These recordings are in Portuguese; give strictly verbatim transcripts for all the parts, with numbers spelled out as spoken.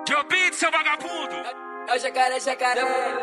Jobim, seu vagabundo! É o jacaré, jacaré.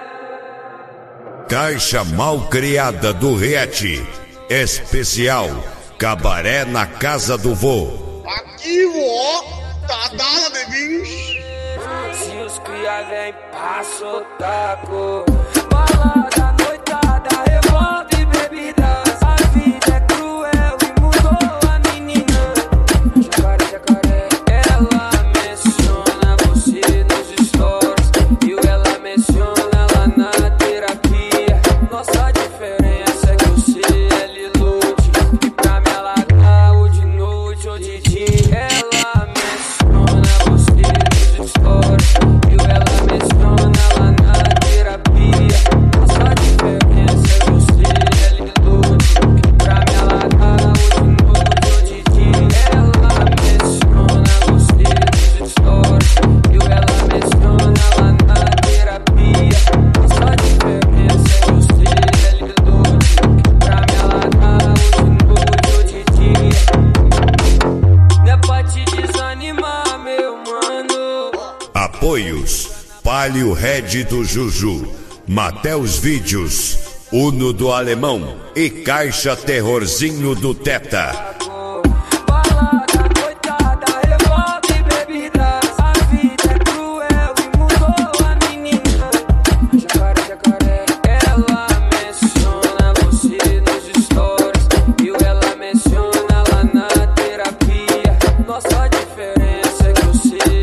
Caixa mal criada do Riete. Especial Cabaré na Casa do Vô. Aqui, ó, tá dada, bebês. Se os cria vem, passa o taco. Balada, noitada, revolta e bebidas. A vida é cruel e mudou a menina. Jacaré, jacaré, ela menciona você nos stories. E ela menciona lá na terapia. Nossa diferença é que você é lilude. E pra me alagar ou de noite ou de dia. Ela menciona você nos stories. E ela menciona lá na terapia. Nossa diferença é que você é lilude. E pra me alagar ou de noite ou de dia. Ela menciona você nos stories. E ela menciona lá na terapia. Nossa diferença é que você é lilude. E pra me alagar ou de noite ou de dia. Não é pra te desanimar, meu mano. Apoios: Palio Red do Juju, Mateus Vídeos, Uno do Alemão e Caixa Terrorzinho do Teta. Balada, noitada, revolta e bebidas. A vida é cruel e mudou a menina. Jacaré, jacaré, ela menciona você nos stories. E ela menciona lá na terapia. Nossa diferença é que você